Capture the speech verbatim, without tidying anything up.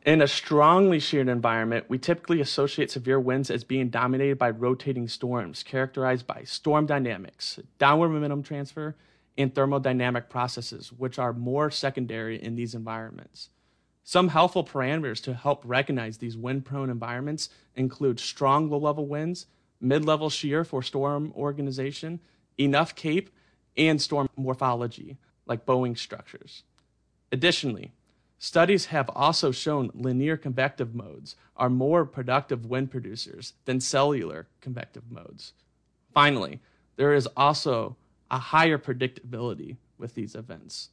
In a strongly sheared environment, we typically associate severe winds as being dominated by rotating storms, characterized by storm dynamics, downward momentum transfer, and thermodynamic processes, which are more secondary in these environments. Some helpful parameters to help recognize these wind-prone environments include strong low-level winds, mid-level shear for storm organization, enough cape, and storm morphology, like bowing structures. Additionally, studies have also shown linear convective modes are more productive wind producers than cellular convective modes. Finally, there is also a higher predictability with these events.